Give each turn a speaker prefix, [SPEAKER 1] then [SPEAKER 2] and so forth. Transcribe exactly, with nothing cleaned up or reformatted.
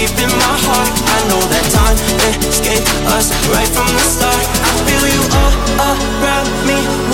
[SPEAKER 1] deep in my heart. I know that time escaped us right from the start. I feel you all around me,